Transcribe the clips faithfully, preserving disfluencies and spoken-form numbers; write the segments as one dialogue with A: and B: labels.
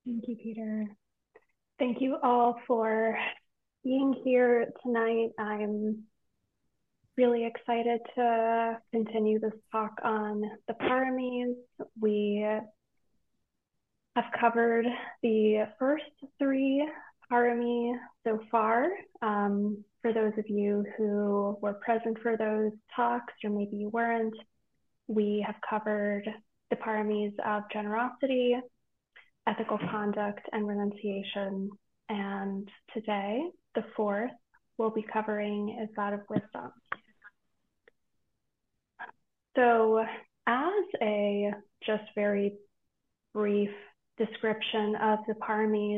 A: Thank you, Peter. Thank you all for being here tonight. I'm really excited to continue this talk on the paramis. We have covered the first three parami so far. Um, for those of you who were present for those talks, or maybe you weren't, we have covered the paramis of generosity, ethical conduct, and renunciation. And today, the fourth we'll be covering is that of wisdom. So as a just very brief description of the paramis,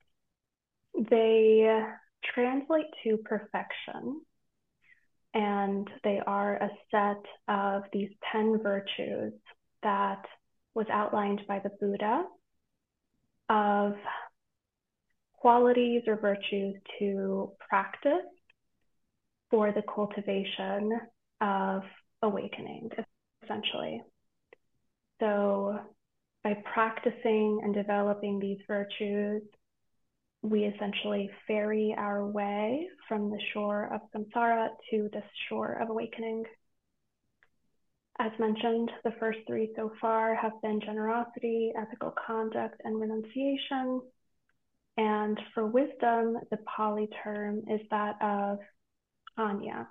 A: they translate to perfection, and they are a set of these ten virtues that was outlined by the Buddha of qualities or virtues to practice for the cultivation of awakening, essentially. So by practicing and developing these virtues, we essentially ferry our way from the shore of samsara to the shore of awakening. As mentioned, the first three so far have been generosity, ethical conduct, and renunciation. And for wisdom, the Pali term is that of Anya.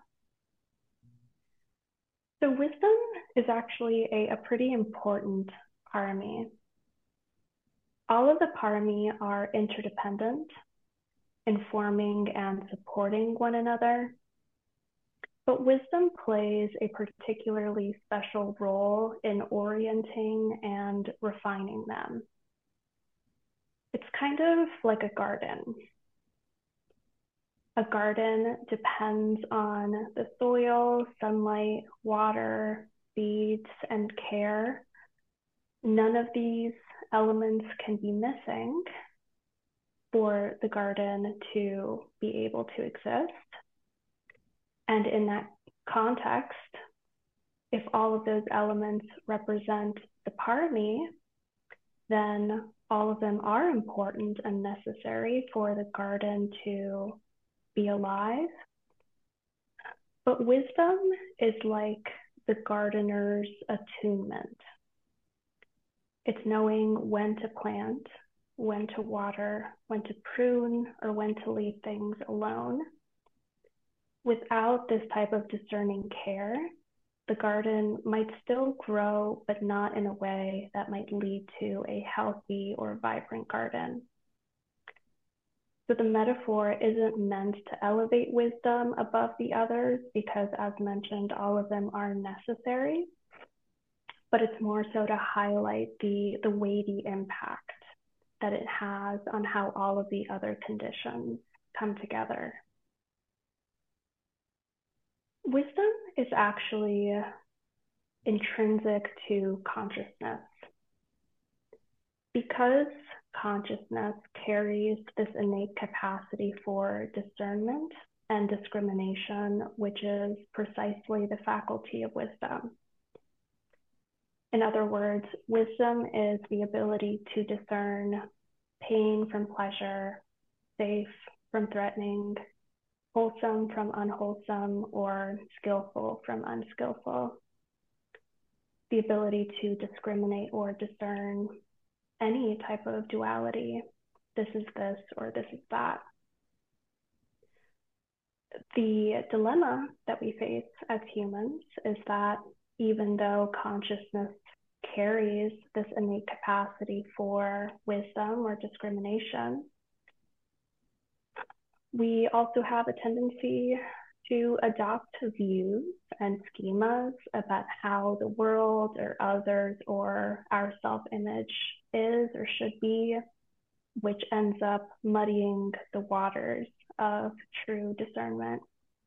A: So wisdom is actually a, a pretty important parami. All of the parami are interdependent, informing and supporting one another. But wisdom plays a particularly special role in orienting and refining them. It's kind of like a garden. A garden depends on the soil, sunlight, water, seeds, and care. None of these elements can be missing for the garden to be able to exist. And in that context, if all of those elements represent the parami, then all of them are important and necessary for the garden to be alive. But wisdom is like the gardener's attunement. It's knowing when to plant, when to water, when to prune, or when to leave things alone. Without this type of discerning care, the garden might still grow, but not in a way that might lead to a healthy or vibrant garden. So the metaphor isn't meant to elevate wisdom above the others, because as mentioned, all of them are necessary, but it's more so to highlight the, the weighty impact that it has on how all of the other conditions come together. Wisdom is actually intrinsic to consciousness. Because consciousness carries this innate capacity for discernment and discrimination, which is precisely the faculty of wisdom. In other words, wisdom is the ability to discern pain from pleasure, safe from threatening, wholesome from unwholesome, or skillful from unskillful. The ability to discriminate or discern any type of duality. This is this or this is that. The dilemma that we face as humans is that even though consciousness carries this innate capacity for wisdom or discrimination, we also have a tendency to adopt views and schemas about how the world or others or our self-image is or should be, which ends up muddying the waters of true discernment.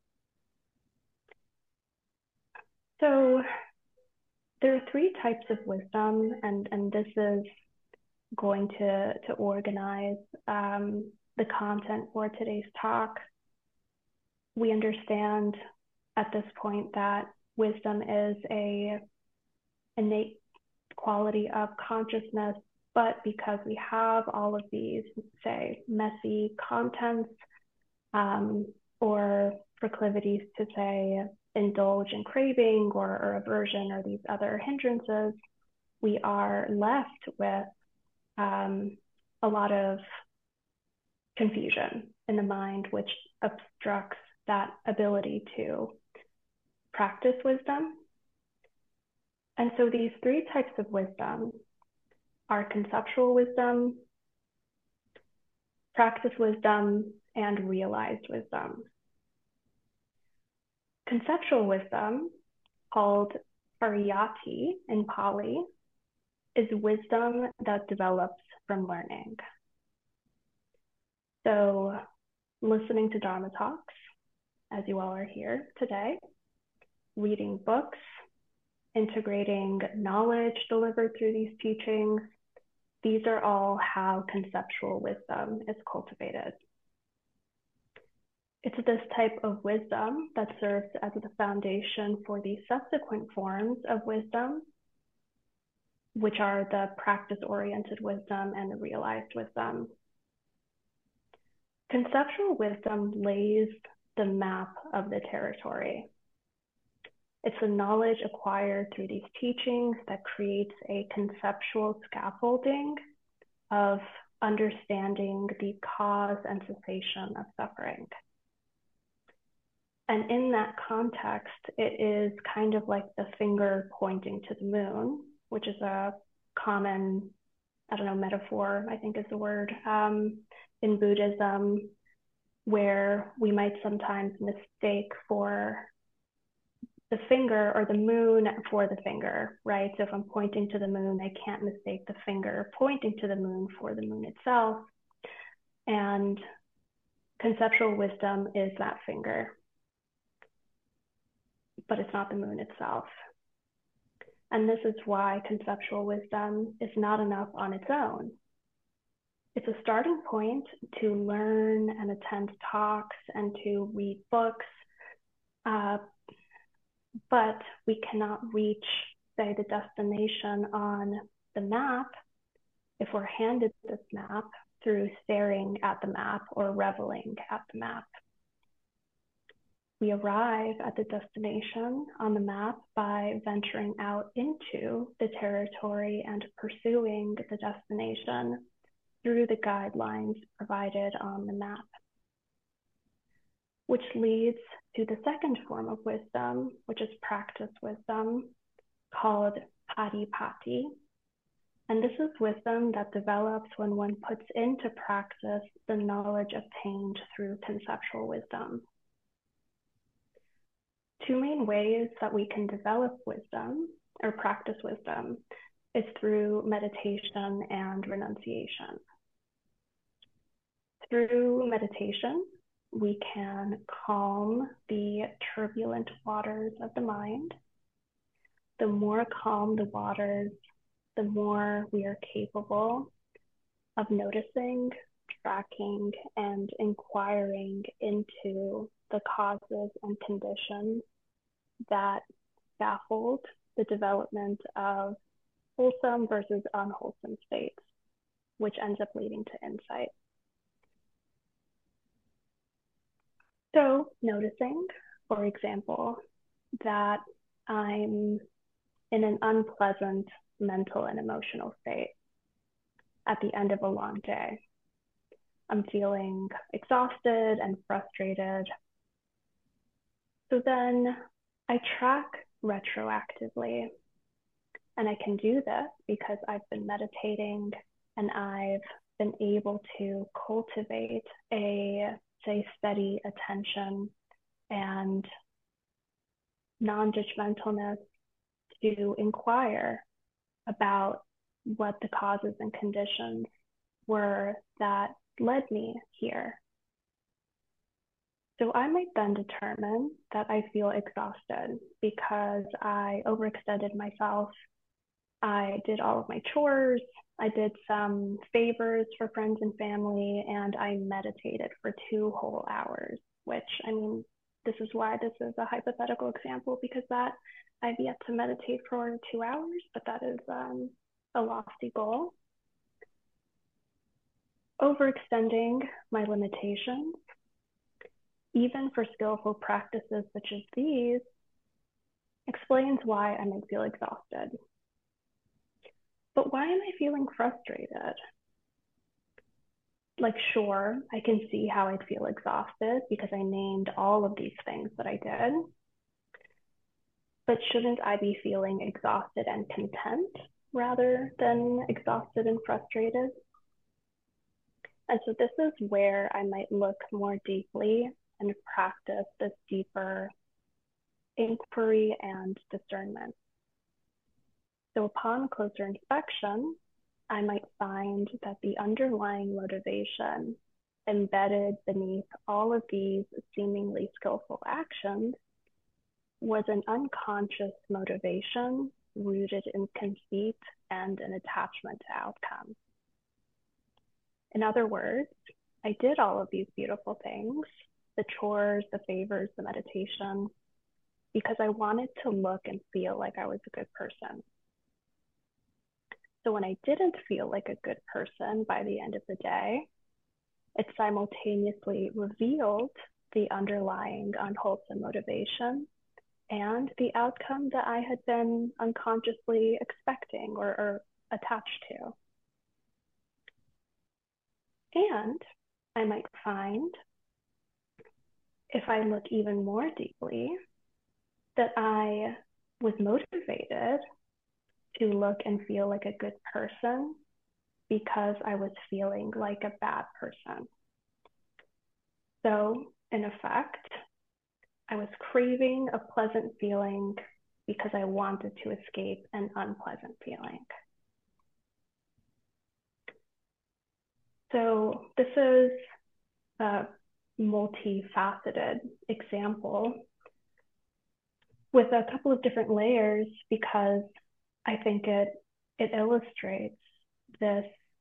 A: So there are three types of wisdom, and, and this is going to, to organize um, the content for today's talk. We understand at this point that wisdom is a innate quality of consciousness, But because we have all of these, say, messy contents um, or proclivities to, say, indulge in craving or, or aversion or these other hindrances, we are left with um, a lot of confusion in the mind, which obstructs that ability to practice wisdom. And so these three types of wisdom are conceptual wisdom, practice wisdom, and realized wisdom. Conceptual wisdom, called pariyati in Pali, is wisdom that develops from learning. So listening to Dharma talks, as you all are here today, reading books, integrating knowledge delivered through these teachings, these are all how conceptual wisdom is cultivated. It's this type of wisdom that serves as the foundation for the subsequent forms of wisdom, which are the practice-oriented wisdom and the realized wisdom. Conceptual wisdom lays the map of the territory. It's the knowledge acquired through these teachings that creates a conceptual scaffolding of understanding the cause and cessation of suffering. And in that context, it is kind of like the finger pointing to the moon, which is a common, I don't know, metaphor, I think is the word, um, in Buddhism, where we might sometimes mistake for the finger or the moon for the finger, right? So if I'm pointing to the moon, I can't mistake the finger pointing to the moon for the moon itself. And conceptual wisdom is that finger, but it's not the moon itself. And this is why conceptual wisdom is not enough on its own. It's a starting point to learn and attend talks and to read books, uh, but we cannot reach, say, the destination on the map if we're handed this map through staring at the map or reveling at the map. We arrive at the destination on the map by venturing out into the territory and pursuing the destination through the guidelines provided on the map, which leads to the second form of wisdom, which is practice wisdom, called padipati. And this is wisdom that develops when one puts into practice the knowledge obtained through conceptual wisdom. Two main ways that we can develop wisdom or practice wisdom is through meditation and renunciation. Through meditation, we can calm the turbulent waters of the mind. The more calm the waters, the more we are capable of noticing, tracking, and inquiring into the causes and conditions that scaffold the development of wholesome versus unwholesome states, which ends up leading to insight. So noticing, for example, that I'm in an unpleasant mental and emotional state at the end of a long day. I'm feeling exhausted and frustrated. So then I track retroactively, and I can do this because I've been meditating and I've been able to cultivate a, say, steady attention and non-judgmentalness to inquire about what the causes and conditions were that led me here. So I might then determine that I feel exhausted because I overextended myself. I did all of my chores. I did some favors for friends and family, and I meditated for two whole hours, which, I mean, this is why this is a hypothetical example, because that I've yet to meditate for two hours, but that is um, a lofty goal. overextending my limitations, even for skillful practices such as these, explains why I might feel exhausted. But why am I feeling frustrated? Like, sure, I can see how I'd feel exhausted because I named all of these things that I did. But shouldn't I be feeling exhausted and content rather than exhausted and frustrated? And so this is where I might look more deeply and practice this deeper inquiry and discernment. So upon closer inspection, I might find that the underlying motivation embedded beneath all of these seemingly skillful actions was an unconscious motivation rooted in conceit and an attachment to outcomes. In other words, I did all of these beautiful things, the chores, the favors, the meditation, because I wanted to look and feel like I was a good person. So when I didn't feel like a good person by the end of the day, it simultaneously revealed the underlying unwholesome motivation and the outcome that I had been unconsciously expecting or, or attached to. And I might find, if I look even more deeply, that I was motivated to look and feel like a good person because I was feeling like a bad person. So in effect, I was craving a pleasant feeling because I wanted to escape an unpleasant feeling. So this is a multifaceted example with a couple of different layers because I think it, it illustrates this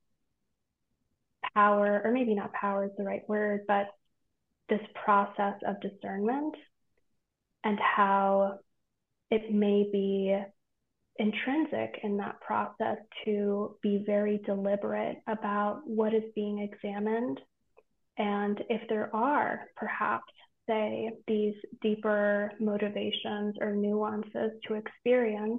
A: power, or maybe not power is the right word, but this process of discernment and how it may be intrinsic in that process to be very deliberate about what is being examined. And if there are perhaps, say, these deeper motivations or nuances to experience,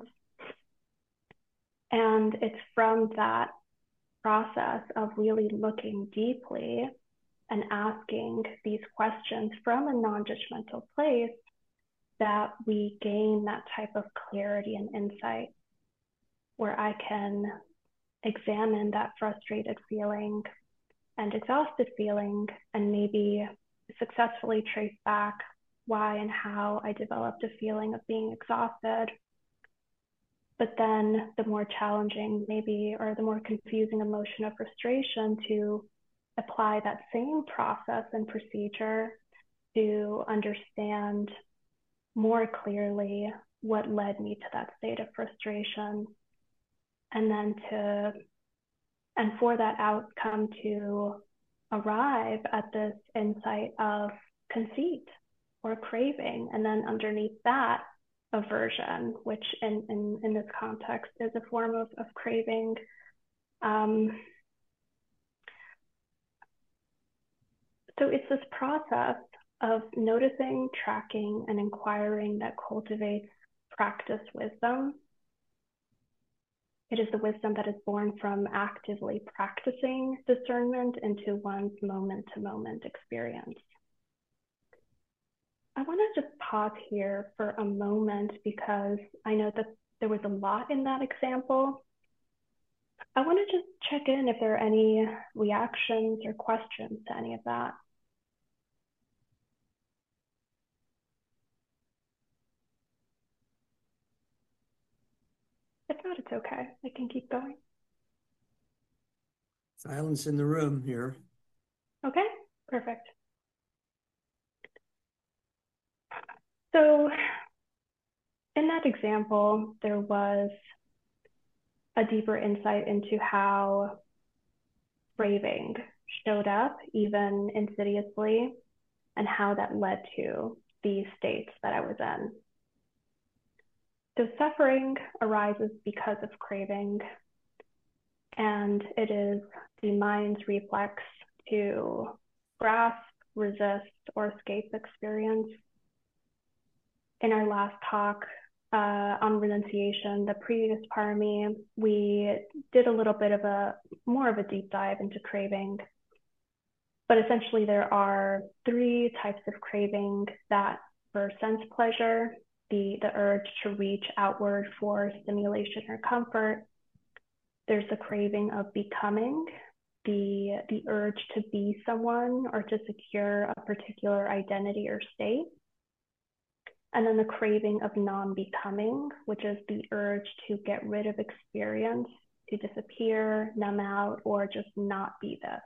A: and it's from that process of really looking deeply and asking these questions from a non-judgmental place that we gain that type of clarity and insight where I can examine that frustrated feeling and exhausted feeling and maybe successfully trace back why and how I developed a feeling of being exhausted. But then the more challenging maybe, or the more confusing emotion of frustration, to apply that same process and procedure to understand more clearly what led me to that state of frustration. And then to, and for that outcome to arrive at this insight of conceit or craving. And then underneath that, aversion, which in, in, in this context is a form of, of craving. Um, so it's this process of noticing, tracking, and inquiring that cultivates practice wisdom. It is the wisdom that is born from actively practicing discernment into one's moment-to-moment experience. I want to just pause here for a moment because I know that there was a lot in that example. I want to just check in if there are any reactions or questions to any of that. If not, it's okay. I can keep going.
B: Silence in the room here.
A: Okay, perfect. So in that example, there was a deeper insight into how craving showed up, even insidiously, and how that led to these states that I was in. So suffering arises because of craving. And it is the mind's reflex to grasp, resist, or escape experience. In our last talk uh, on renunciation, the previous parami, we did a little bit of a, more of a deep dive into craving. But essentially there are three types of craving: that for sense pleasure, the, the urge to reach outward for stimulation or comfort. There's the craving of becoming, the, the urge to be someone or to secure a particular identity or state. And then the craving of non-becoming, which is the urge to get rid of experience, to disappear, numb out, or just not be this.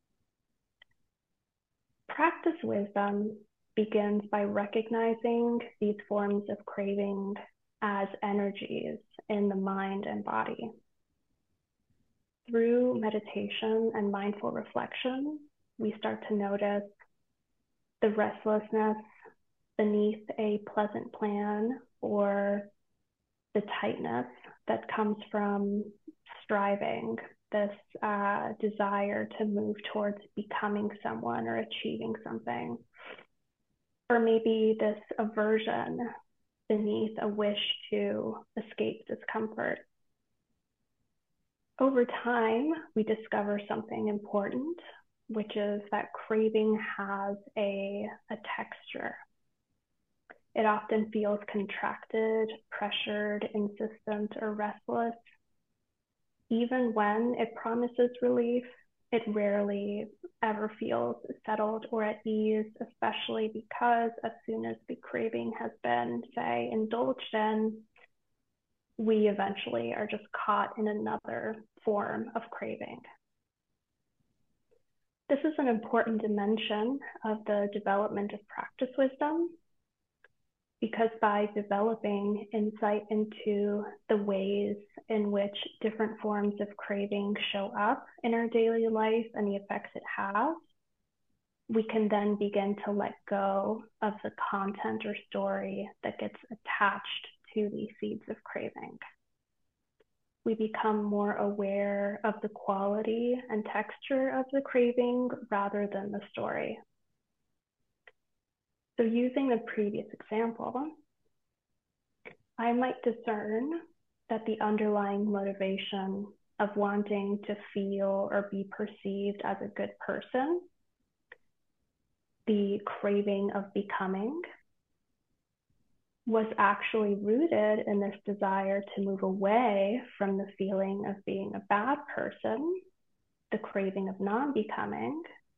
A: Practice wisdom begins by recognizing these forms of craving as energies in the mind and body. Through meditation and mindful reflection, we start to notice the restlessness beneath a pleasant plan, or the tightness that comes from striving, this uh, desire to move towards becoming someone or achieving something. Or maybe this aversion beneath a wish to escape discomfort. Over time, we discover something important, which is that craving has a, a texture. It often feels contracted, pressured, insistent, or restless. Even when it promises relief, it rarely ever feels settled or at ease, especially because as soon as the craving has been, say, indulged in, we eventually are just caught in another form of craving. This is an important dimension of the development of practice wisdom, because by developing insight into the ways in which different forms of craving show up in our daily life and the effects it has, we can then begin to let go of the content or story that gets attached to these seeds of craving. We become more aware of the quality and texture of the craving rather than the story. So using the previous example, I might discern that the underlying motivation of wanting to feel or be perceived as a good person, the craving of becoming, was actually rooted in this desire to move away from the feeling of being a bad person, the craving of non-becoming,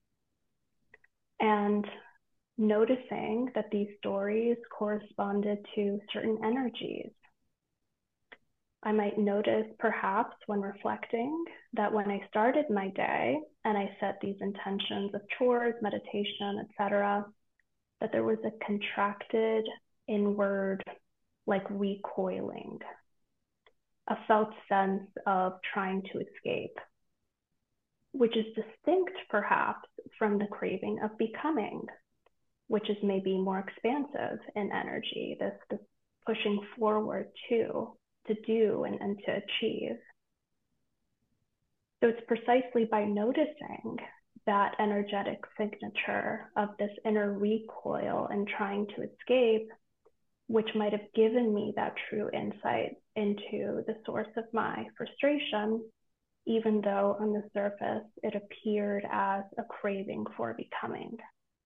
A: and noticing that these stories corresponded to certain energies. I might notice perhaps when reflecting that when I started my day and I set these intentions of chores, meditation, et cetera, that there was a contracted inward, like recoiling, a felt sense of trying to escape, which is distinct perhaps from the craving of becoming, which is maybe more expansive in energy, this, this pushing forward to, to do and, and to achieve. So it's precisely by noticing that energetic signature of this inner recoil and trying to escape, which might have given me that true insight into the source of my frustration, even though on the surface it appeared as a craving for becoming.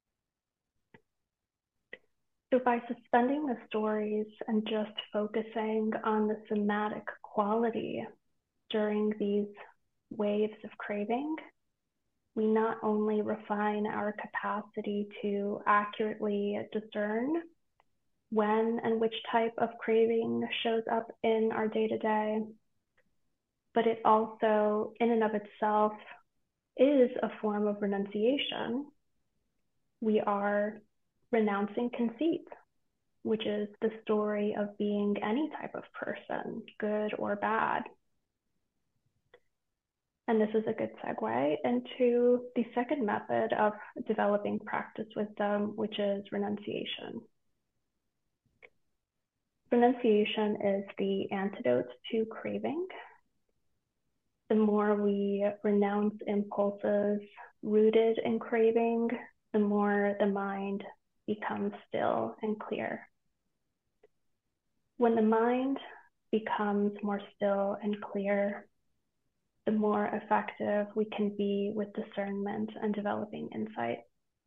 A: So by suspending the stories and just focusing on the somatic quality during these waves of craving, we not only refine our capacity to accurately discern when and which type of craving shows up in our day-to-day, but it also, in and of itself, is a form of renunciation. We are renouncing conceit, which is the story of being any type of person, good or bad. And this is a good segue into the second method of developing practice wisdom, which is renunciation. Renunciation is the antidote to craving. the more we renounce impulses rooted in craving, the more the mind becomes still and clear. When the mind becomes more still and clear, the more effective we can be with discernment and developing insight.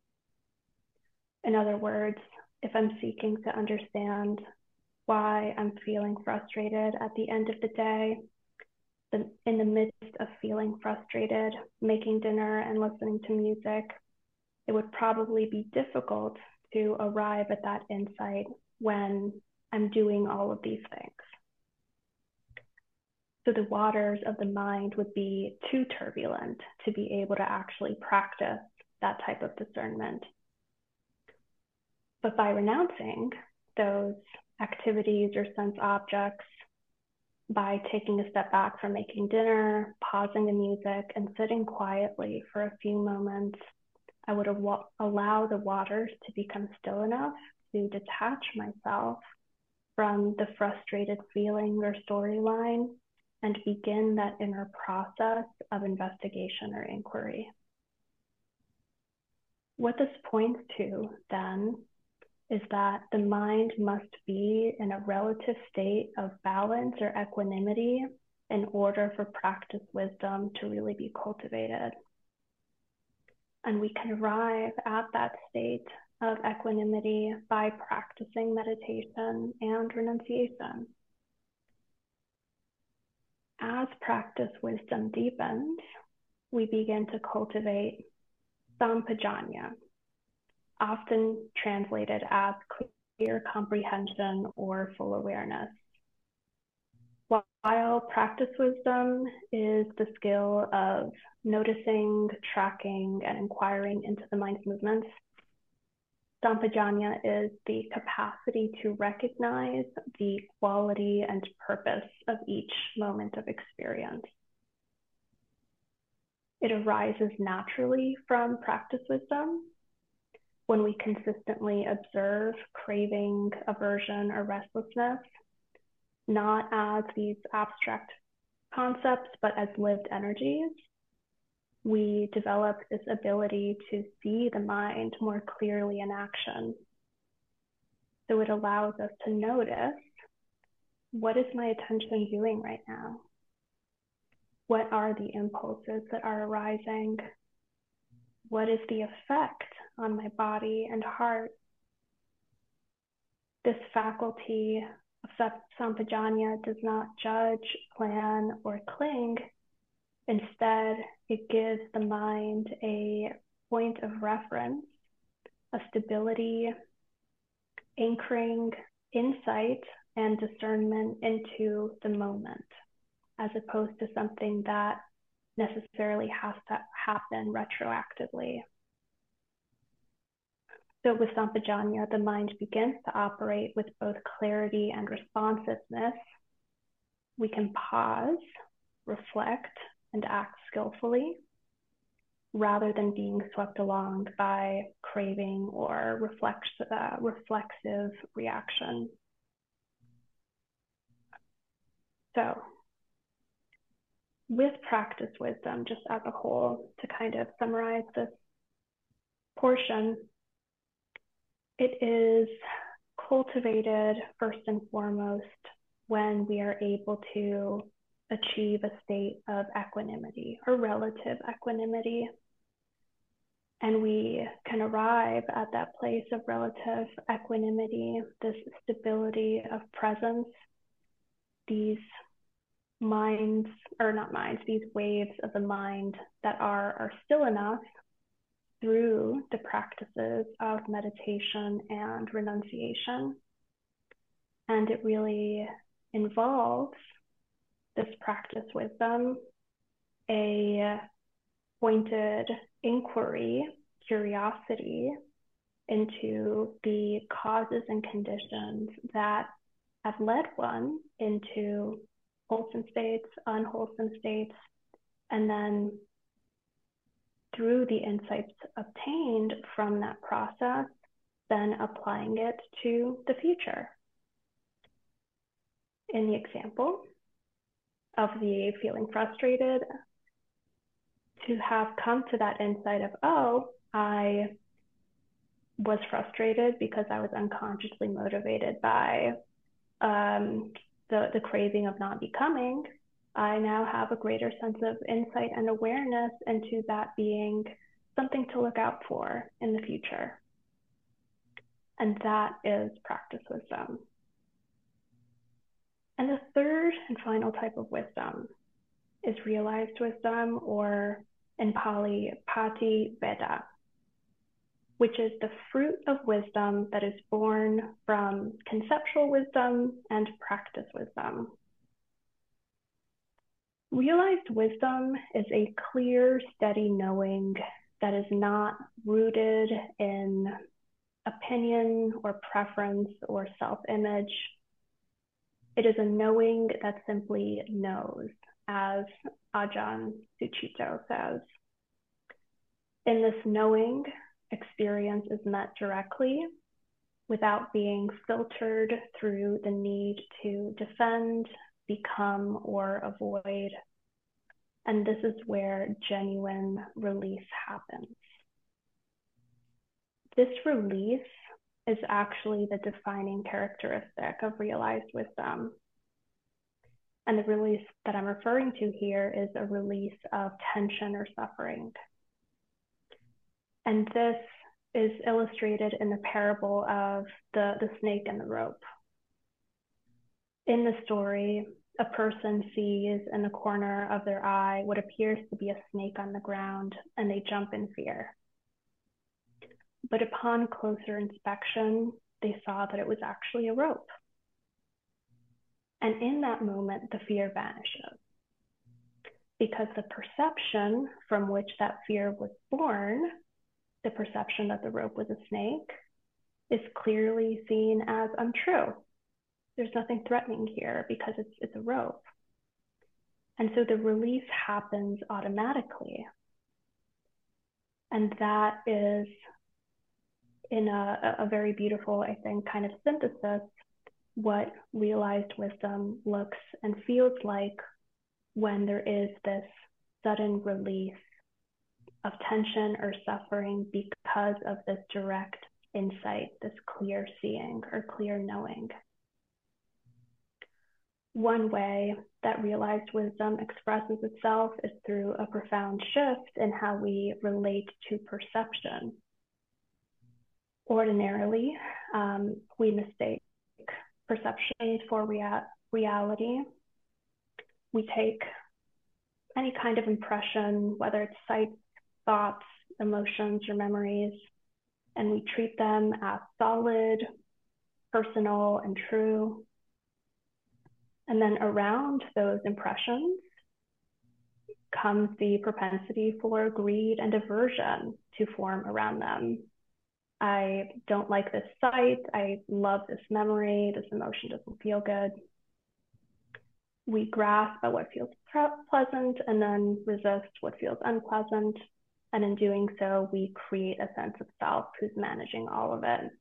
A: In other words, if I'm seeking to understand why I'm feeling frustrated at the end of the day, then in the midst of feeling frustrated, making dinner and listening to music, it would probably be difficult to arrive at that insight when I'm doing all of these things. So the waters of the mind would be too turbulent to be able to actually practice that type of discernment. But by renouncing those activities or sense objects, by taking a step back from making dinner, pausing the music, and sitting quietly for a few moments, I would aw- allow the waters to become still enough to detach myself from the frustrated feeling or storyline and begin that inner process of investigation or inquiry. What this points to then is that the mind must be in a relative state of balance or equanimity in order for practice wisdom to really be cultivated. And we can arrive at that state of equanimity by practicing meditation and renunciation. As practice wisdom deepens, we begin to cultivate sampajanya, often translated as clear comprehension or full awareness. While practice wisdom is the skill of noticing, tracking, and inquiring into the mind's movements, sampajanya is the capacity to recognize the quality and purpose of each moment of experience. It arises naturally from practice wisdom when we consistently observe craving, aversion, or restlessness, not as these abstract concepts, but as lived energies. We develop this ability to see the mind more clearly in action. So it allows us to notice, what is my attention doing right now? What are the impulses that are arising? What is the effect on my body and heart? This faculty of sampajanya does not judge, plan, or cling. Instead, it gives the mind a point of reference, a stability, anchoring insight and discernment into the moment, as opposed to something that necessarily has to happen retroactively. So with sampajanya, the mind begins to operate with both clarity and responsiveness. We can pause, reflect, and act skillfully, rather than being swept along by craving or reflex, uh, reflexive reaction. So with practice wisdom, just as a whole, to kind of summarize this portion, it is cultivated first and foremost when we are able to achieve a state of equanimity or relative equanimity. And we can arrive at that place of relative equanimity, this stability of presence, these minds, or not minds, these waves of the mind that are, are still enough through the practices of meditation and renunciation. And it really involves this practice wisdom, a pointed inquiry, curiosity into the causes and conditions that have led one into wholesome states, unwholesome states, and then through the insights obtained from that process, then applying it to the future. In the example, of the feeling frustrated, to have come to that insight of, oh, I was frustrated because I was unconsciously motivated by um, the, the craving of not becoming. I now have a greater sense of insight and awareness into that being something to look out for in the future. And that is practice wisdom. And the third and final type of wisdom is realized wisdom, or in Pali, Pati Veda, which is the fruit of wisdom that is born from conceptual wisdom and practice wisdom. Realized wisdom is a clear, steady knowing that is not rooted in opinion or preference or self-image. It is a knowing that simply knows, as Ajahn Sucitto says. In this knowing, experience is met directly without being filtered through the need to defend, become, or avoid. And this is where genuine release happens. This release is actually the defining characteristic of realized wisdom. And the release that I'm referring to here is a release of tension or suffering. And this is illustrated in the parable of the, the snake and the rope. In the story, a person sees in the corner of their eye what appears to be a snake on the ground, and they jump in fear. But upon closer inspection, they saw that it was actually a rope. And in that moment, the fear vanishes, because the perception from which that fear was born, the perception that the rope was a snake, is clearly seen as untrue. There's nothing threatening here because it's, it's a rope. And so the release happens automatically. And that is, in a, a very beautiful, I think, kind of synthesis, what realized wisdom looks and feels like when there is this sudden release of tension or suffering because of this direct insight, this clear seeing or clear knowing. One way that realized wisdom expresses itself is through a profound shift in how we relate to perception. Ordinarily, um, we mistake perception for rea- reality. We take any kind of impression, whether it's sights, thoughts, emotions, or memories, and we treat them as solid, personal, and true. And then around those impressions comes the propensity for greed and aversion to form around them. I don't like this sight. I love this memory. This emotion doesn't feel good. We grasp at what feels pleasant and then resist what feels unpleasant. And in doing so, we create a sense of self who's managing all of it.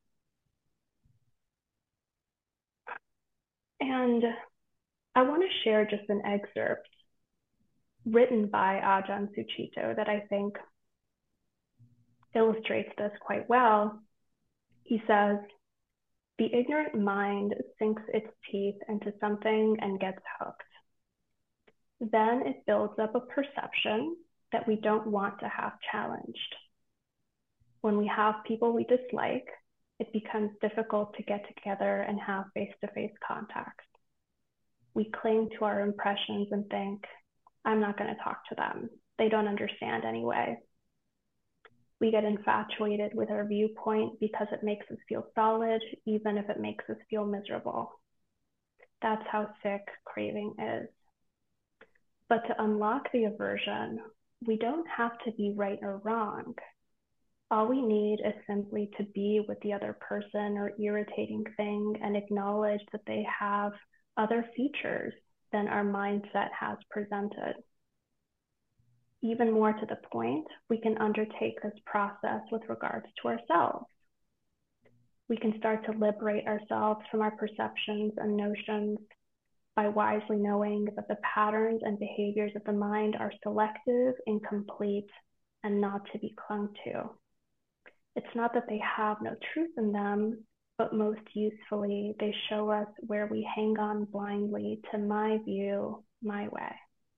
A: And I want to share just an excerpt written by Ajahn Sucitto that I think illustrates this quite well. He says, "The ignorant mind sinks its teeth into something and gets hooked. Then it builds up a perception that we don't want to have challenged. When we have people we dislike, it becomes difficult to get together and have face-to-face contact. We cling to our impressions and think, I'm not going to talk to them. They don't understand anyway. We get infatuated with our viewpoint because it makes us feel solid, even if it makes us feel miserable. That's how sick craving is. But to unlock the aversion, we don't have to be right or wrong. All we need is simply to be with the other person or irritating thing and acknowledge that they have other features than our mindset has presented. Even more to the point, we can undertake this process with regards to ourselves. We can start to liberate ourselves from our perceptions and notions by wisely knowing that the patterns and behaviors of the mind are selective, incomplete, and not to be clung to. It's not that they have no truth in them, but most usefully, they show us where we hang on blindly to my view, my way.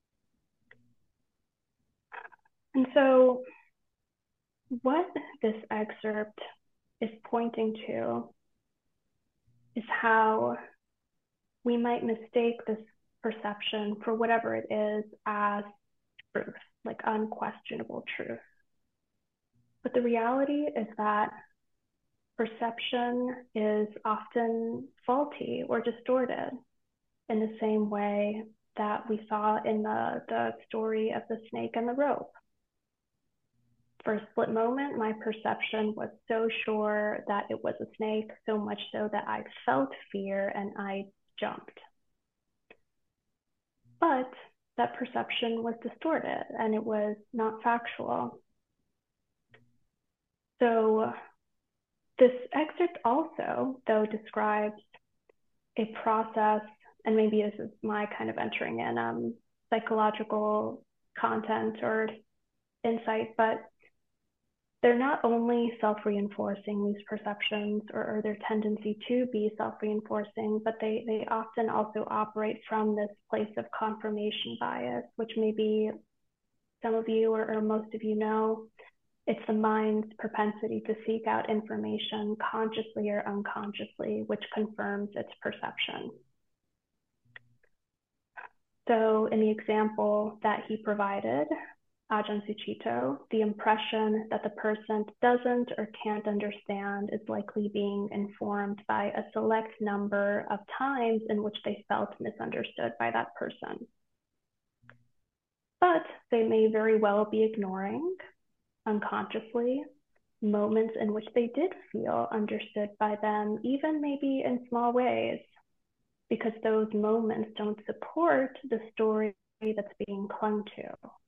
A: And so what this excerpt is pointing to is how we might mistake this perception for whatever it is as truth, like unquestionable truth. But the reality is that perception is often faulty or distorted in the same way that we saw in the, the story of the snake and the rope. For a split moment, my perception was so sure that it was a snake, so much so that I felt fear and I jumped. But that perception was distorted and it was not factual. So this excerpt also, though, describes a process, and maybe this is my kind of entering in um, psychological content or insight, but they're not only self-reinforcing, these perceptions, or, or their tendency to be self-reinforcing, but they, they often also operate from this place of confirmation bias, which maybe some of you or, or most of you know. It's the mind's propensity to seek out information consciously or unconsciously, which confirms its perception. So in the example that he provided, Ajahn Sucitto, the impression that the person doesn't or can't understand is likely being informed by a select number of times in which they felt misunderstood by that person. But they may very well be ignoring, unconsciously, moments in which they did feel understood by them, even maybe in small ways, because those moments don't support the story that's being clung to.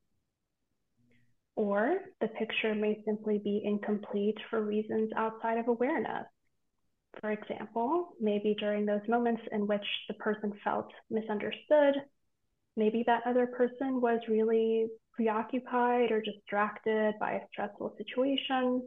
A: Or the picture may simply be incomplete for reasons outside of awareness. For example, maybe during those moments in which the person felt misunderstood, maybe that other person was really preoccupied or distracted by a stressful situation.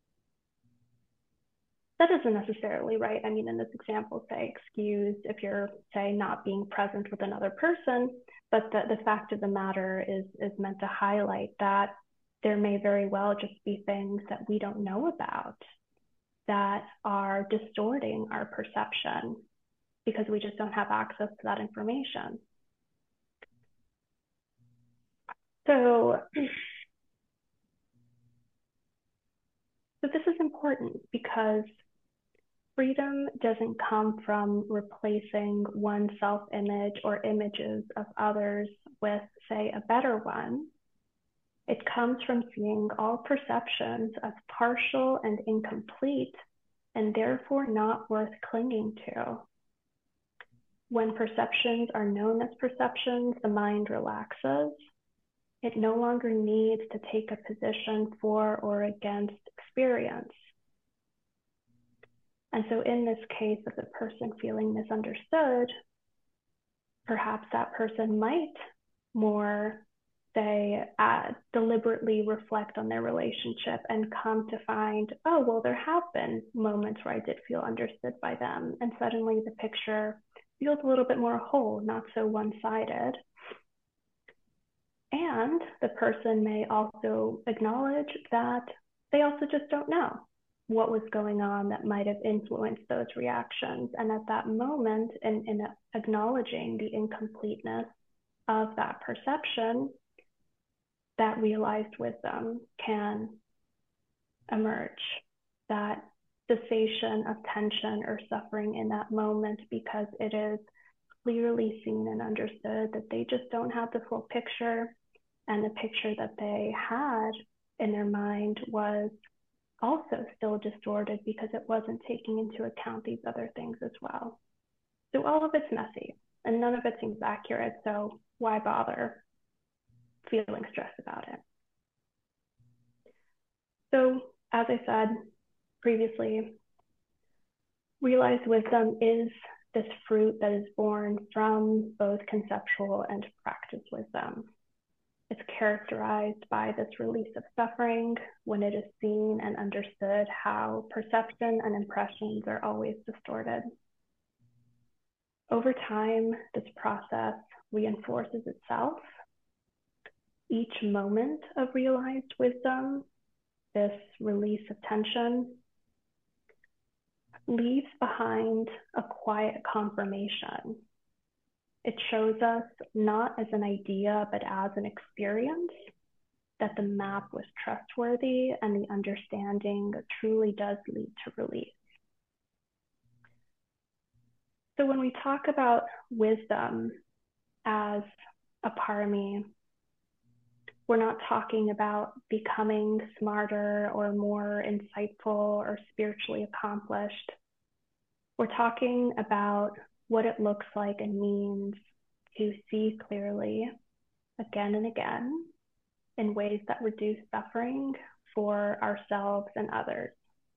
A: That isn't necessarily right. I mean, in this example, say excused if you're, say, not being present with another person, but the, the fact of the matter is, is meant to highlight that there may very well just be things that we don't know about that are distorting our perception because we just don't have access to that information. So, so this is important because freedom doesn't come from replacing one self-image or images of others with, say, a better one. It comes from seeing all perceptions as partial and incomplete, and therefore not worth clinging to. When perceptions are known as perceptions, the mind relaxes. It no longer needs to take a position for or against experience. And so in this case of the person feeling misunderstood, perhaps that person might more say, uh, deliberately reflect on their relationship and come to find, oh, well, there have been moments where I did feel understood by them. And suddenly the picture feels a little bit more whole, not so one-sided. And the person may also acknowledge that they also just don't know what was going on that might have influenced those reactions. And at that moment, in, in acknowledging the incompleteness of that perception, that realized wisdom can emerge, that cessation of tension or suffering in that moment, because it is clearly seen and understood that they just don't have the full picture, and the picture that they had in their mind was also still distorted because it wasn't taking into account these other things as well. So all of it's messy and none of it seems accurate, so why bother feeling stressed about it? So as I said previously, realized wisdom is this fruit that is born from both conceptual and practice wisdom. It's characterized by this release of suffering when it is seen and understood how perception and impressions are always distorted. Over time, this process reinforces itself. Each moment of realized wisdom, this release of tension, leaves behind a quiet confirmation. It shows us not as an idea, but as an experience that the map was trustworthy and the understanding truly does lead to release. So when we talk about wisdom as a parami, we're not talking about becoming smarter or more insightful or spiritually accomplished. We're talking about what it looks like and means to see clearly again and again in ways that reduce suffering for ourselves and others.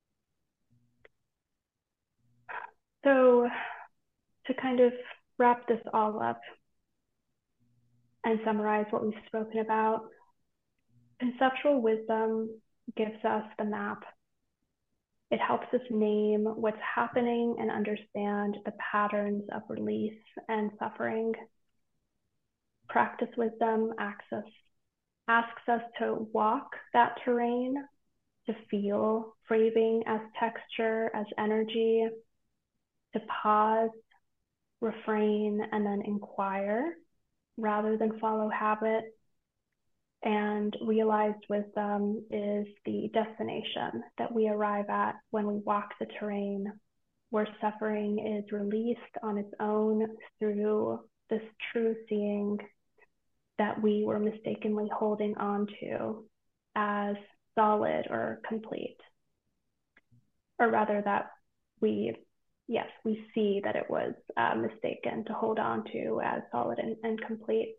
A: So to kind of wrap this all up and summarize what we've spoken about, conceptual wisdom gives us the map. It helps us name what's happening and understand the patterns of release and suffering. Practice wisdom asks us, asks us to walk that terrain, to feel craving as texture, as energy, to pause, refrain, and then inquire rather than follow habit. And realized wisdom is the destination that we arrive at when we walk the terrain, where suffering is released on its own through this true seeing that we were mistakenly holding on to as solid or complete. Or rather that we, yes, we see that it was uh, mistaken to hold on to as solid and, and complete.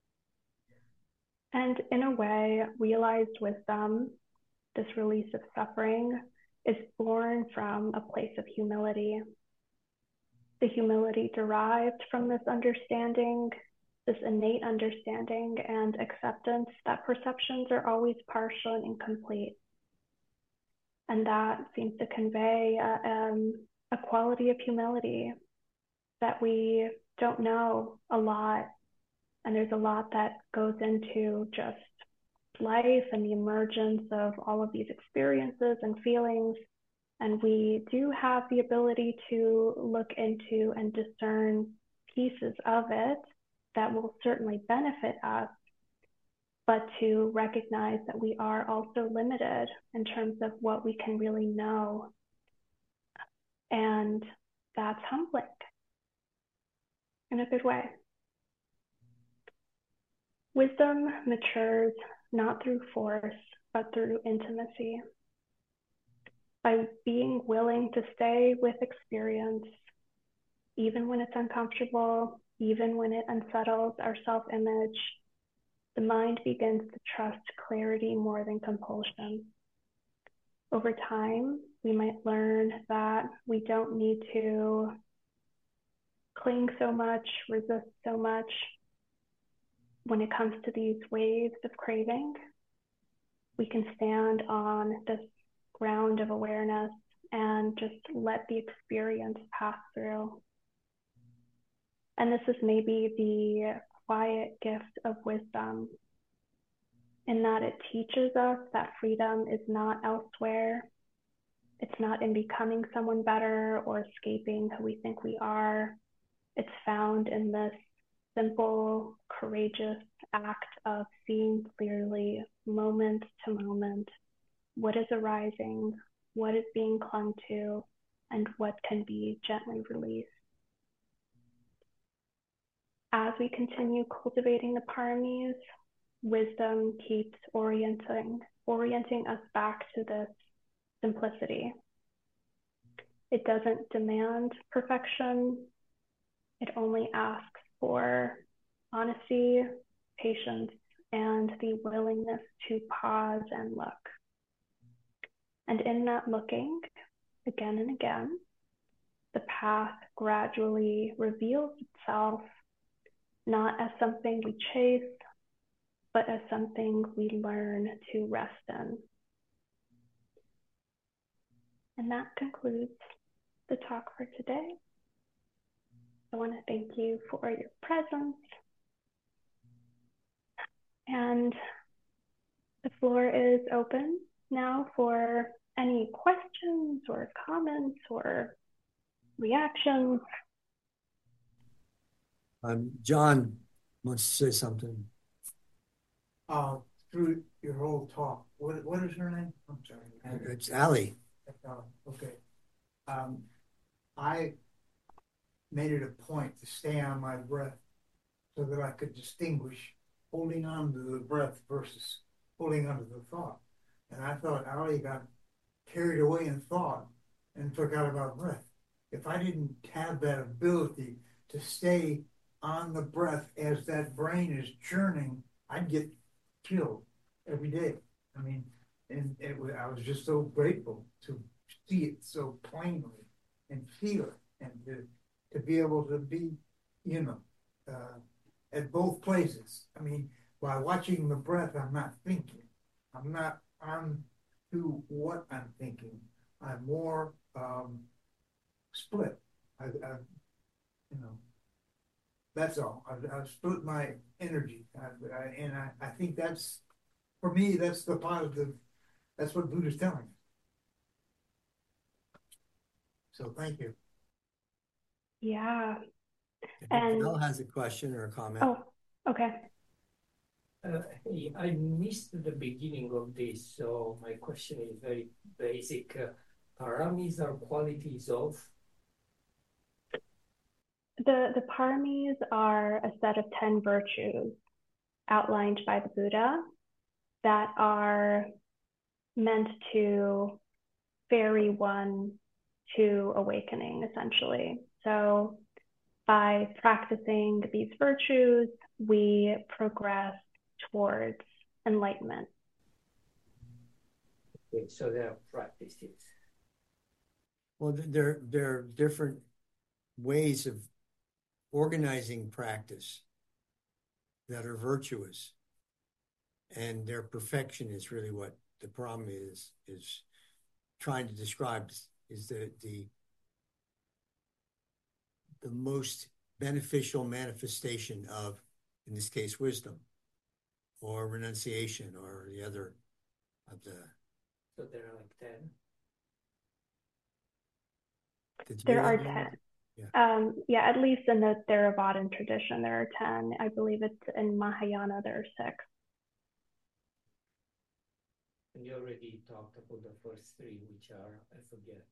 A: And in a way, realized wisdom, this release of suffering, is born from a place of humility. The humility derived from this understanding, this innate understanding and acceptance that perceptions are always partial and incomplete. And that seems to convey a, um, a quality of humility that we don't know a lot. And there's a lot that goes into just life and the emergence of all of these experiences and feelings. And we do have the ability to look into and discern pieces of it that will certainly benefit us, but to recognize that we are also limited in terms of what we can really know. And that's humbling in a good way. Wisdom matures not through force, but through intimacy. By being willing to stay with experience, even when it's uncomfortable, even when it unsettles our self-image, the mind begins to trust clarity more than compulsion. Over time, we might learn that we don't need to cling so much, resist so much, when it comes to these waves of craving. We can stand on this ground of awareness and just let the experience pass through. And this is maybe the quiet gift of wisdom, in that it teaches us that freedom is not elsewhere. It's not in becoming someone better or escaping who we think we are. It's found in this simple, courageous act of seeing clearly, moment to moment, what is arising, what is being clung to, and what can be gently released. As we continue cultivating the paramis, wisdom keeps orienting, orienting us back to this simplicity. It doesn't demand perfection. It only asks for honesty, patience, and the willingness to pause and look. And in that looking, again and again, the path gradually reveals itself, not as something we chase, but as something we learn to rest in. And that concludes the talk for today. I want to thank you for your presence. And the floor is open now for any questions or comments or reactions.
B: Um, John wants to say something.
C: Uh, through your whole talk, what what is her name? I'm sorry.
B: It's Allie.
C: Uh, okay. Um, I made it a point to stay on my breath so that I could distinguish holding on to the breath versus holding on to the thought. And I thought Allie got carried away in thought and forgot about breath. If I didn't have that ability to stay on the breath as that brain is churning, I'd get killed every day. I mean, and it was, I was just so grateful to see it so plainly and feel it, and to, to be able to be, you know, uh, at both places. I mean, while watching the breath, I'm not thinking. I'm not on to what I'm thinking. I'm more um, split. I, I, you know, that's all. I've, I've split my energy, I, I, and I, I think that's, for me, that's the positive. That's what Buddha's telling us. So thank you.
A: Yeah.
B: If
A: And
B: Val has a question or a comment.
A: oh, okay.
D: Uh, hey, I missed the beginning of this, so my question is very basic. Uh, paramis are qualities of?
A: The, the paramis are a set of ten virtues outlined by the Buddha that are meant to ferry one to awakening, essentially. So by practicing these virtues, we progress towards enlightenment.
D: Okay, so there are practices.
B: Well, there, there are different ways of organizing practice that are virtuous. And their perfection is really what the problem is, is trying to describe, is the, the, the most beneficial manifestation of, in this case, wisdom or renunciation or the other of the.
D: So there are like ten?
A: There are ten. Yeah. Um, yeah, at least in the Theravadan tradition, there are ten. I believe it's in Mahayana, there are six.
D: And you already talked about the first three, which are, I forget.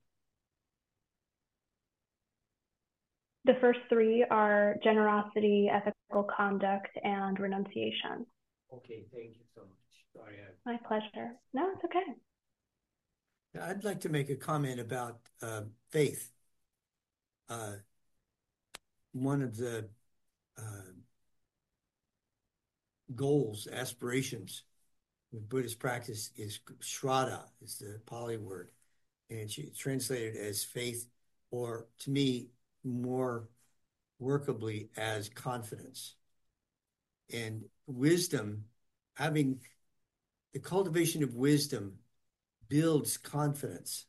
A: The first three are generosity, ethical conduct, and renunciation.
D: Okay, thank you so much. Sorry. I...
A: My pleasure. No, it's okay.
B: I'd like to make a comment about uh, faith. Uh, one of the uh, goals, aspirations with Buddhist practice is Shraddha, is the Pali word. And it's translated as faith, or to me, more workably as confidence. And wisdom, having the cultivation of wisdom builds confidence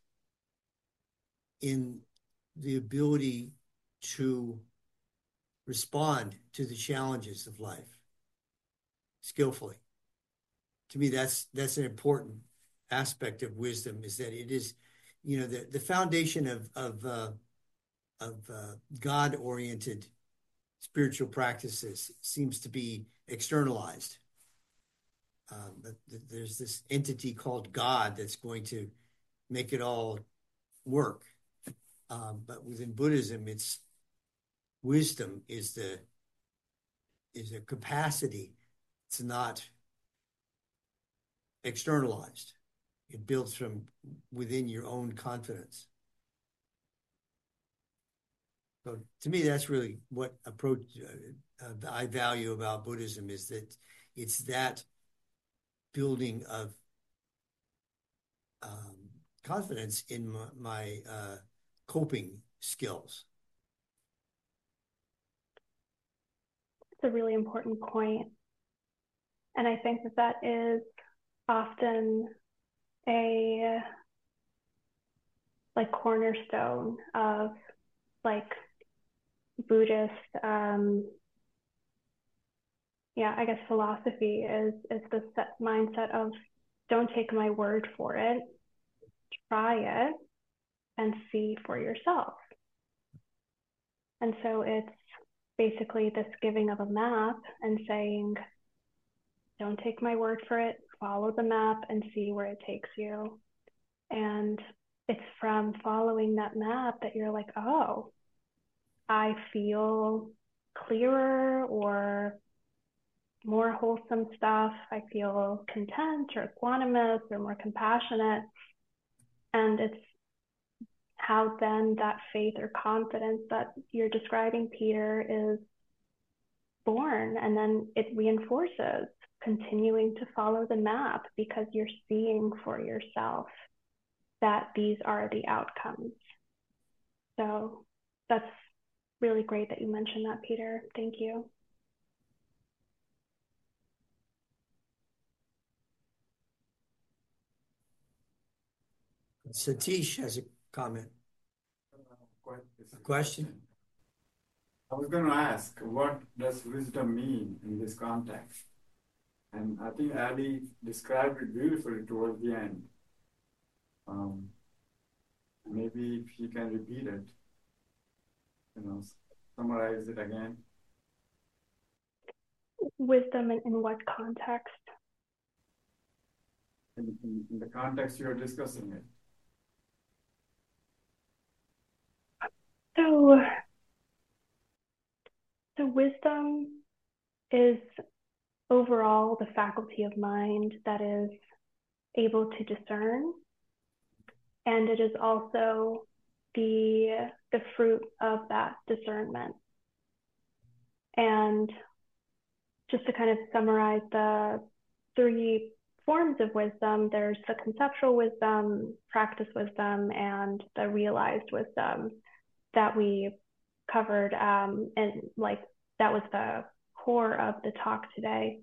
B: in the ability to respond to the challenges of life skillfully. To me, that's that's an important aspect of wisdom, is that it is, you know, the, the foundation of of uh, of uh, God-oriented spiritual practices seems to be externalized. Um, but th- there's this entity called God that's going to make it all work. Um, but within Buddhism, it's wisdom is the is a capacity. It's not externalized. It builds from within your own confidence. So to me, that's really what approach uh, uh, I value about Buddhism, is that it's that building of um, confidence in my, my uh, coping skills?
A: It's a really important point. And I think that that is often a like cornerstone of like Buddhist, um, yeah, I guess philosophy is is the set mindset of don't take my word for it, try it and see for yourself. And so it's basically this giving of a map and saying, don't take my word for it, follow the map and see where it takes you. And it's from following that map that you're like, oh, I feel clearer or more wholesome stuff. I feel content or equanimous or more compassionate. And it's how then that faith or confidence that you're describing, Peter, is born. And then it reinforces continuing to follow the map because you're seeing for yourself that these are the outcomes. So that's really great that you mentioned that, Peter. Thank you.
B: Satish has a comment. A question?
E: I was going to ask, what does wisdom mean in this context? And I think Ali described it beautifully towards the end. Um, maybe if you can repeat it, you know, summarize it again.
A: Wisdom in, in what context?
E: In, in, in the context you're discussing it.
A: So, so wisdom is overall the faculty of mind that is able to discern, and it is also the the fruit of that discernment. And just to kind of summarize the three forms of wisdom, there's the conceptual wisdom, practice wisdom, and the realized wisdom that we covered, um, and like that was the core of the talk today.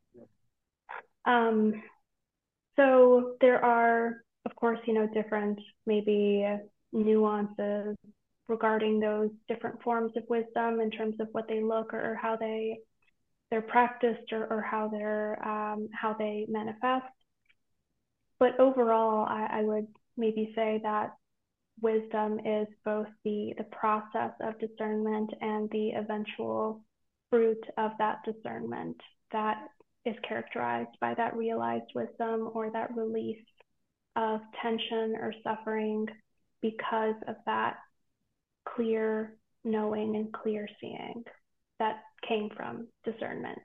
A: Um, so there are, of course, you know, different maybe nuances regarding those different forms of wisdom in terms of what they look or, or how they they're practiced or, or how they're um, how they manifest. But overall, I, I would maybe say that wisdom is both the, the process of discernment and the eventual fruit of that discernment that is characterized by that realized wisdom or that release of tension or suffering because of that clear knowing and clear seeing that came from discernment.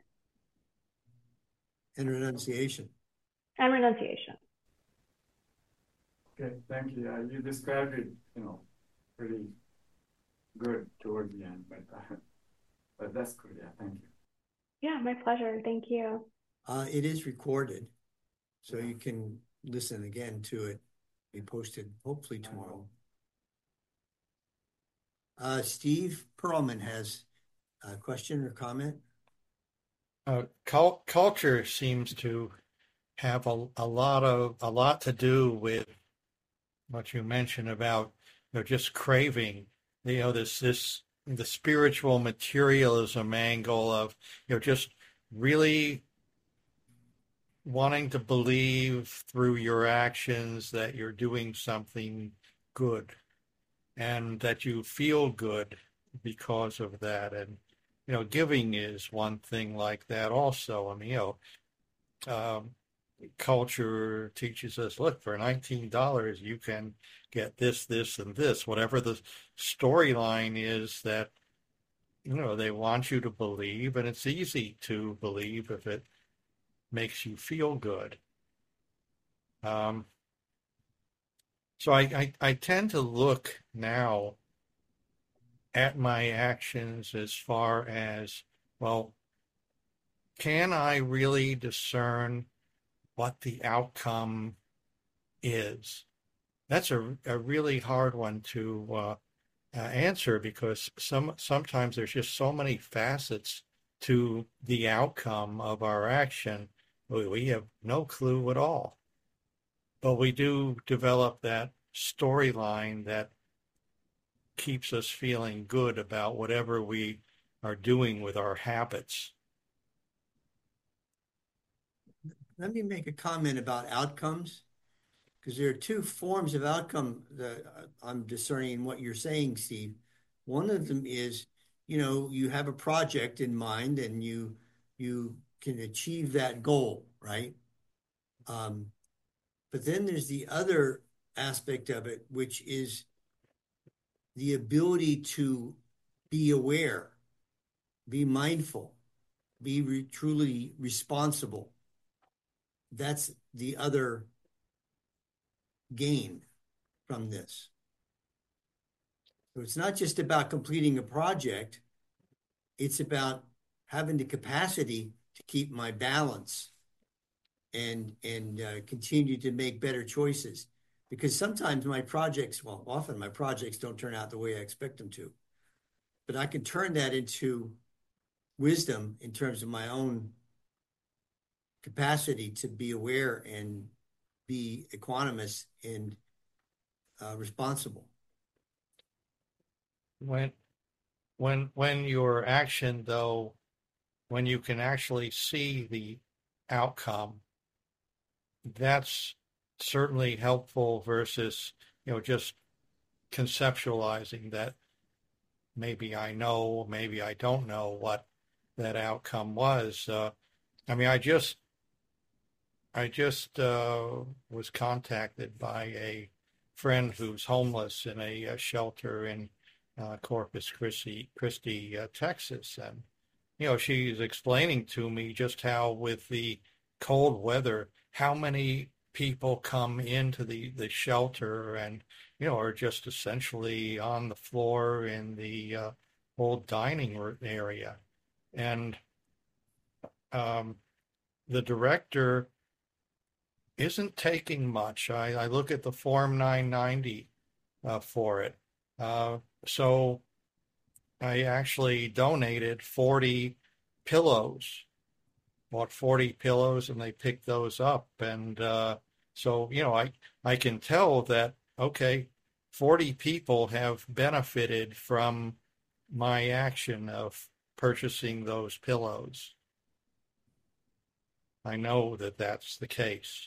B: And renunciation.
A: And renunciation.
E: Okay, thank you. Uh, you described it, you know, pretty good towards the end, but uh, but that's good. Yeah, thank you.
A: Yeah, my pleasure. Thank you.
B: Uh, it is recorded, so you can listen again to it. Be posted hopefully tomorrow. Uh, Steve Perlman has a question or comment.
F: Uh, cult- culture seems to have a, a lot of a lot to do with what you mentioned about, you know, just craving, you know, this this the spiritual materialism angle of, you know, just really wanting to believe through your actions that you're doing something good and that you feel good because of that. And, you know, giving is one thing like that also. I mean, you know, um, culture teaches us, look, for nineteen dollars you can get this, this, and this, whatever the storyline is that, you know, they want you to believe, and it's easy to believe if it makes you feel good. Um, so I, I, I tend to look now at my actions as far as, well, can I really discern what the outcome is? That's a, a really hard one to uh, uh, answer, because some sometimes there's just so many facets to the outcome of our action. We, we have no clue at all. But we do develop that storyline that keeps us feeling good about whatever we are doing with our habits.
B: Let me make a comment about outcomes, because there are two forms of outcome that I'm discerning in what you're saying, Steve. One of them is, you know, you have a project in mind and you you can achieve that goal, right? Um, but then there's the other aspect of it, which is the ability to be aware, be mindful, be re- truly responsible. That's the other gain from this. So it's not just about completing a project, it's about having the capacity to keep my balance and and uh, continue to make better choices. Because sometimes my projects, well, often my projects don't turn out the way I expect them to. But I can turn that into wisdom in terms of my own capacity to be aware and be equanimous and uh, responsible.
F: When when when your action, though, when you can actually see the outcome, that's certainly helpful versus, you know, just conceptualizing that maybe I know, maybe I don't know what that outcome was. Uh, I mean, I just I just uh, was contacted by a friend who's homeless in a, a shelter in uh, Corpus Christi, Christi uh, Texas. And, you know, she's explaining to me just how with the cold weather, how many people come into the, the shelter and, you know, are just essentially on the floor in the uh, old dining area. And um, the director isn't taking much. I, I look at the Form nine ninety uh, for it. Uh, so I actually donated forty pillows, bought forty pillows, and they picked those up. And uh, so, you know, I, I can tell that, okay, forty people have benefited from my action of purchasing those pillows. I know that that's the case.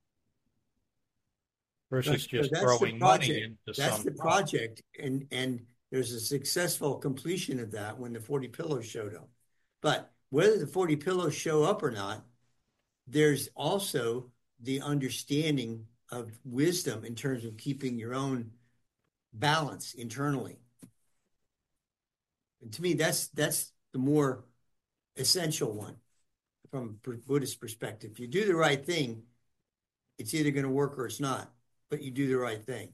F: Versus
B: So
F: just
B: that's the
F: throwing money
B: project.
F: into
B: That's
F: some
B: the
F: pot.
B: project, and and there's a successful completion of that when the forty pillows showed up. But whether the forty pillows show up or not, there's also the understanding of wisdom in terms of keeping your own balance internally. And to me, that's that's the more essential one from a Buddhist perspective. If you do the right thing, it's either going to work or it's not, but you do the right thing.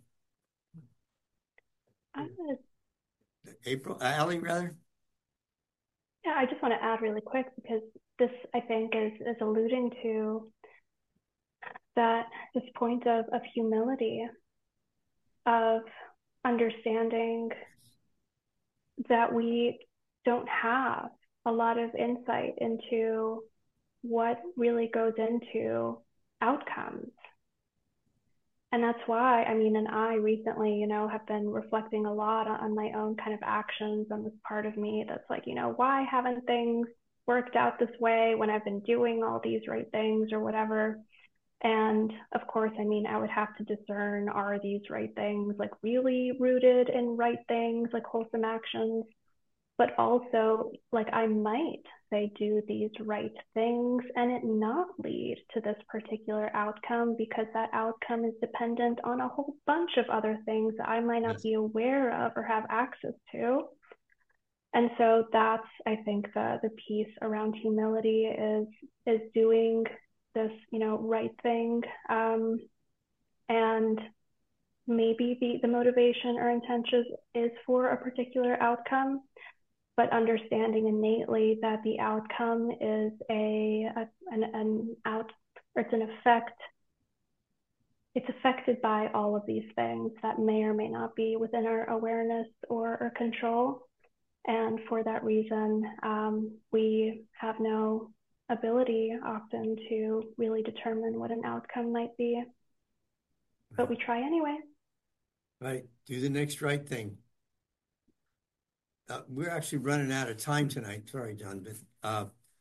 A: I'm gonna,
B: April, uh, Allie, rather?
A: yeah, I just want to add really quick because this, I think, is is alluding to that this point of of humility, of understanding that we don't have a lot of insight into what really goes into outcomes. And that's why, I mean, and I recently, you know, have been reflecting a lot on my own kind of actions on this part of me that's like, you know, why haven't things worked out this way when I've been doing all these right things or whatever? And of course, I mean, I would have to discern, are these right things like really rooted in right things, like wholesome actions? But also, like, I might say do these right things and it not lead to this particular outcome because that outcome is dependent on a whole bunch of other things that I might not yes. be aware of or have access to. And so that's, I think, the the piece around humility is is doing this, you know, right thing, um, and maybe the the motivation or intention is for a particular outcome, but understanding innately that the outcome is a, a an, an out or it's an effect it's affected by all of these things that may or may not be within our awareness or, or control. And for that reason, um, we have no ability often to really determine what an outcome might be. But we try anyway.
B: Right. Do the next right thing. Uh, we're actually running out of time tonight. Sorry, John, but uh,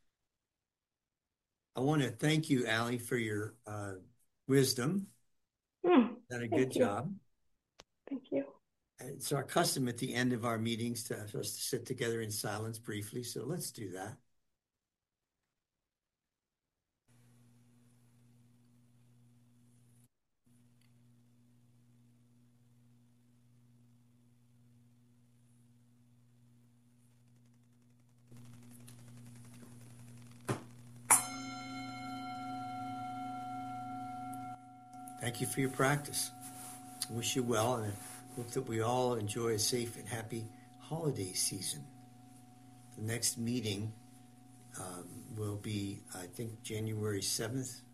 B: I want to thank you, Allie, for your uh, wisdom.
A: Mm,
B: Done a good
A: you.
B: job.
A: Thank you.
B: It's our custom at the end of our meetings to, for us to sit together in silence briefly, so let's do that. Thank you for your practice. I wish you well, and I hope that we all enjoy a safe and happy holiday season. The next meeting um, will be, I think, January seventh,